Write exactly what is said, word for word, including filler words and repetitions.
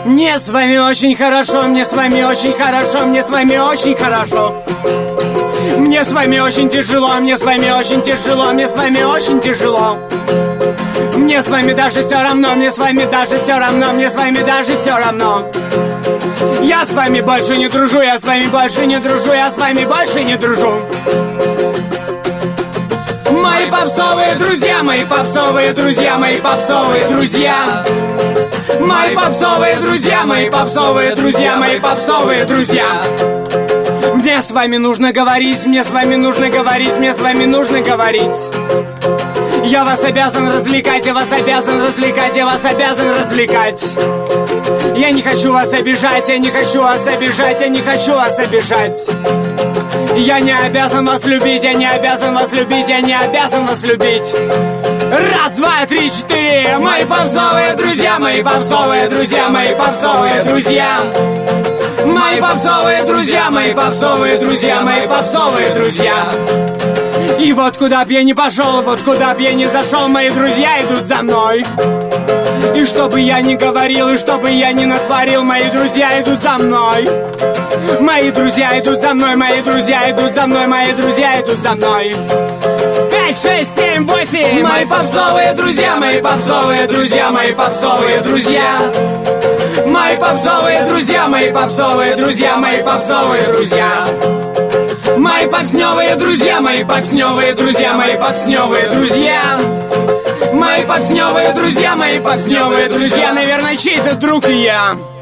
Мне с вами очень хорошо, мне с вами очень хорошо, мне с вами очень хорошо. Мне с вами очень тяжело, мне с вами очень тяжело, мне с вами очень тяжело. Мне с вами даже все равно, мне с вами даже все равно, мне с вами даже все равно. Я с вами больше не дружу, я с вами больше не дружу, я с вами больше не дружу. Мои попсовые друзья, мои попсовые друзья, мои попсовые друзья. Мои попсовые друзья, мои попсовые друзья, мои попсовые друзья. Мне с вами нужно говорить, мне с вами нужно говорить, мне с вами нужно говорить. Я вас обязан развлекать, я вас обязан развлекать, я вас обязан развлекать. Я не хочу вас обижать, я не хочу вас обижать, я не хочу вас обижать. Я не обязан вас любить, я не обязан вас любить, я не обязан вас любить. Раз, два, три, четыре. Мои попсовые друзья, мои попсовые друзья, мои попсовые друзья. Мои попсовые друзья, мои попсовые друзья, мои попсовые друзья. И вот куда б я ни пошел, вот куда б я ни зашел, мои друзья идут за мной. И что бы я ни говорил, и что бы я ни натворил, мои друзья идут за мной. Мои друзья идут за мной, мои друзья идут за мной, мои друзья идут за мной. Пять, шесть, семь, восемь. Мои попсовые друзья, мои попсовые друзья, мои попсовые друзья. Мои попсовые друзья, мои попсовые друзья, мои попсовые друзья. Мои попсневые друзья, мои попсневые друзья, мои попсневые друзья. Мои попсневые друзья, мои попсневые друзья. Наверное, чей-то друг и я.